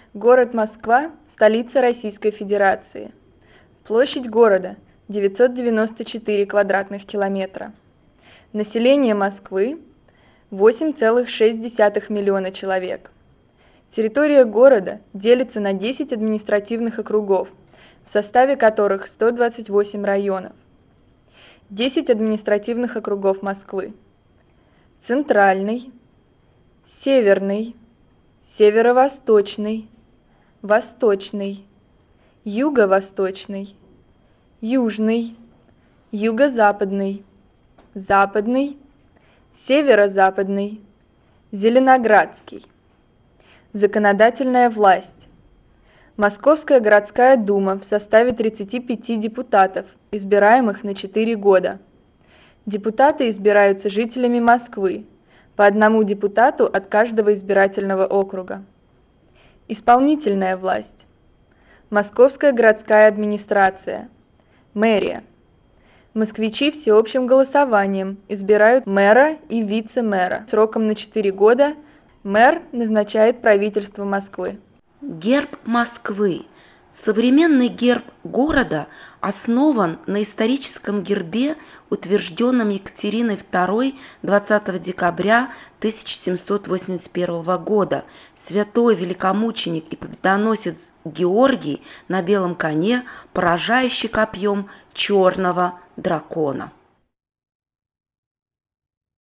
Город Москва – столица Российской Федерации. Площадь города – 994 квадратных километра. Население Москвы – 8,6 миллиона человек. Территория города делится на 10 административных округов, в составе которых 128 районов. 10 административных округов Москвы: Центральный, Северный, Северо-Восточный, Восточный, Юго-Восточный, Южный, Юго-Западный, Западный, Северо-Западный, Зеленоградский. Законодательная власть. Московская городская дума в составе 35 депутатов, избираемых на 4 года. Депутаты избираются жителями Москвы, по одному депутату от каждого избирательного округа. Исполнительная власть. Московская городская администрация. Мэрия. Москвичи всеобщим голосованием избирают мэра и вице-мэра. Сроком на 4 года мэр назначает правительство Москвы. Герб Москвы. Современный герб города основан на историческом гербе, утвержденном Екатериной II 20 декабря 1781 года. Святой великомученик и победоносец Георгий на белом коне, поражающий копьем черного дракона.